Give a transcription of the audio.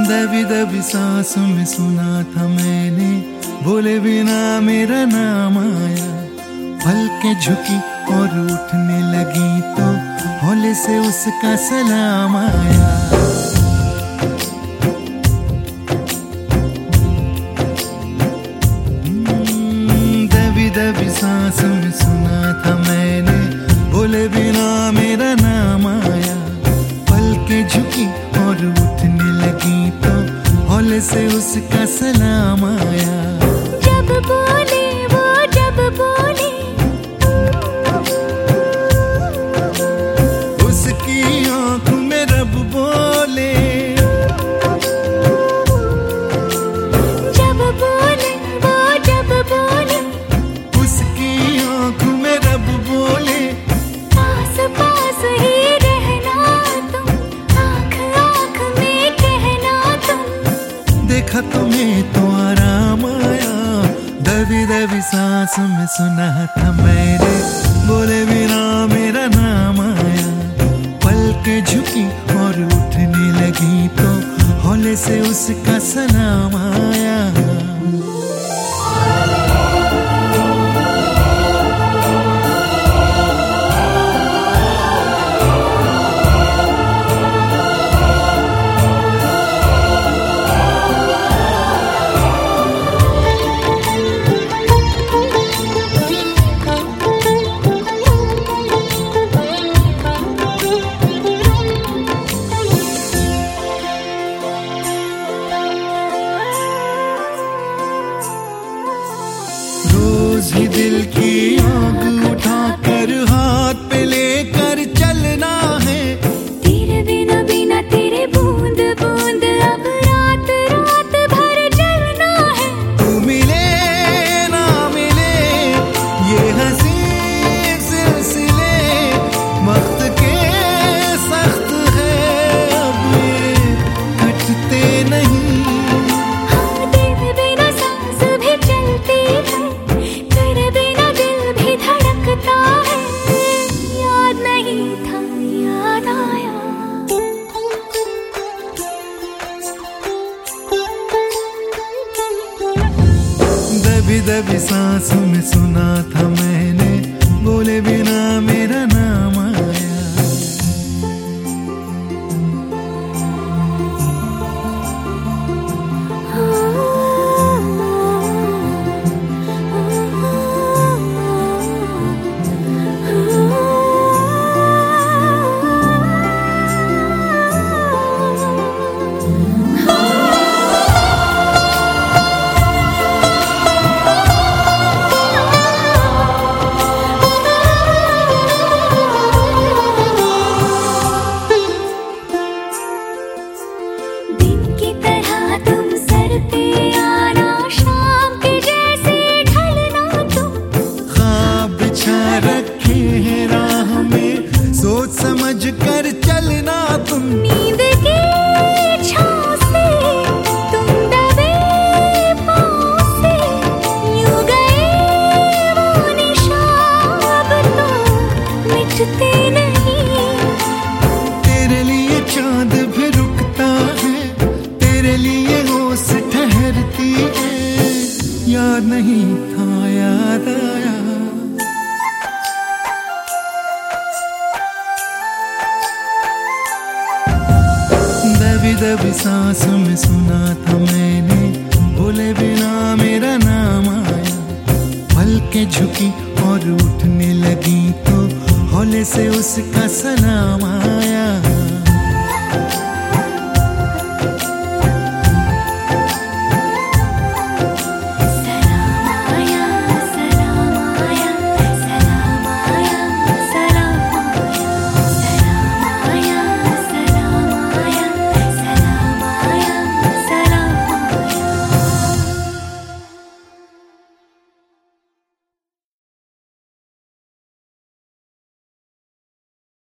दबी दबी सांसों में सुना था मैंने, बोले बिना मेरा नाम आया। पलकें झुकी और उठने लगी तो हौले से उसका सलाम आया। दबी दबी सांसों में सुना था मैंने, बोले बिना मेरा नाम आया। पलकें झुकी और उठने लगी तो हौले से उसका सलाम आया। जब बोले वो जब बोले, उसकी आंखों में रब बोले। जब बोले वो जब बोले, उसकी आंखों में रब बोले। पास पास ही रहना तुम, आँख आँख में कहना तुम। देखा तुम्हें तो आराम आया। दबी दबी सांस में सुना था मैंने, बोले बिना मेरा नाम आया। पलकें झुकी और उठने लगी तो हौले से उसका सलाम आया। रोज ही दिल की आग उठाकर हाथ पे लेकर चलना है। तेरे बिना बिना तेरे बूंद बूंद अब रात रात भर जलना है। तू मिले ना मिले ये हंसी सिलसिले वक्त के सख्त है, अब ये कटते नहीं। हाँ, तेरे बिना सांस भी चलती है, तेरे बिना दिल भी धड़कता है। याद नहीं था याद आया। दबी दबी सांसों में सुना था मैंने, बोले बिना मेरा नाम आया। दिन की तरह तुम सर पे आना, शाम के जैसे ढलना तुम। ख्वाब बिछा रखे हैं राह में, सोच समझ कर चलना तुम। नींद की छाँव से तुम दबे पाँव से, यूं गए वो निशान अब तो मिटते नहीं। तेरे लिए चांद भी रुकता है, तेरे लिए होश ठहरती है। याद नहीं था याद आया। दबी दबी सांसों में सुना था मैंने, बोले बिना मेरा नाम आया। पलकें झुकी और उठने लगी तो हौले से उसका सलाम आया।